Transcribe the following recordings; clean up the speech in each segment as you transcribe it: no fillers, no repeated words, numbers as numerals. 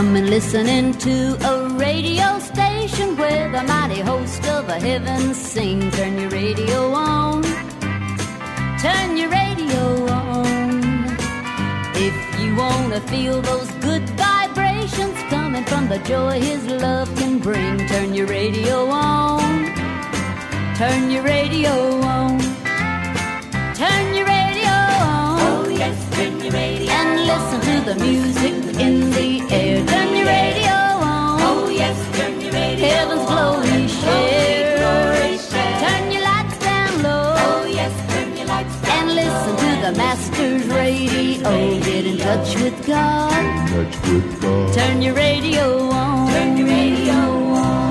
Come and listen into a radio station where the mighty host of the heavens sing. Turn your radio on. Turn your radio on. If you wanna feel those good vibrations coming from the joy His love can bring, turn your radio on. Turn your radio on. Turn your radio on. Oh yes, turn your radio on. And listen to the music in the air. Turn your radio on. Oh yes, turn your radio on. Heaven's glory share. Glory share. Turn your lights down low. Oh yes, turn your lights down And listen to the Master's radio. Get in touch with God. Touch with God. Turn your radio on. Turn your radio on.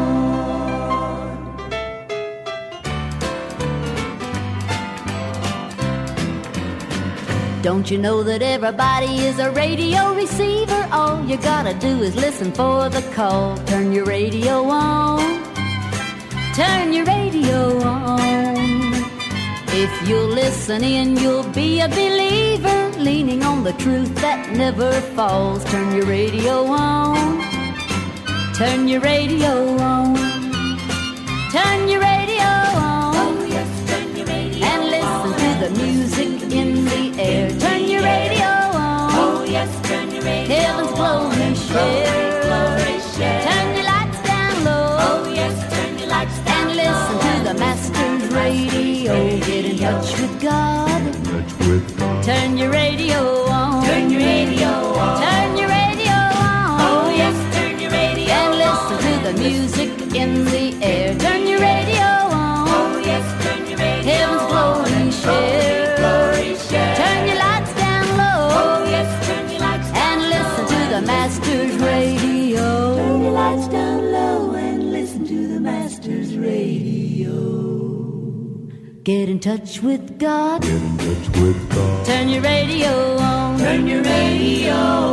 Don't you know that everybody is a radio receiver? All you gotta do is listen for the call. Turn your radio on. Turn your radio on. If you'll listen in, you'll be a believer, leaning on the truth that never falls. Turn your radio on. Turn your radio on. Turn your radio on. Oh yes, turn your radio And listen to the music in the air. Turn your radio on. Oh yes, turn your radio Heaven's glory share. Glory share. Turn your lights down low. Oh yes, turn your lights down And listen to the Master's radio. Get in touch with God. Touch with God. Turn your radio on. Turn your radio on. Turn your radio on. Oh yes, turn your radio And listen to the music in the air. Turn your radio on. Oh yes, turn your radio Heaven's glory share. Glory share. Turn your lights down low. Oh yes, turn your lights down And listen to the Master's radio. Turn your lights down low and listen to the Master's radio. Get in touch with God. Get in touch with God. Turn your radio on. Turn your radio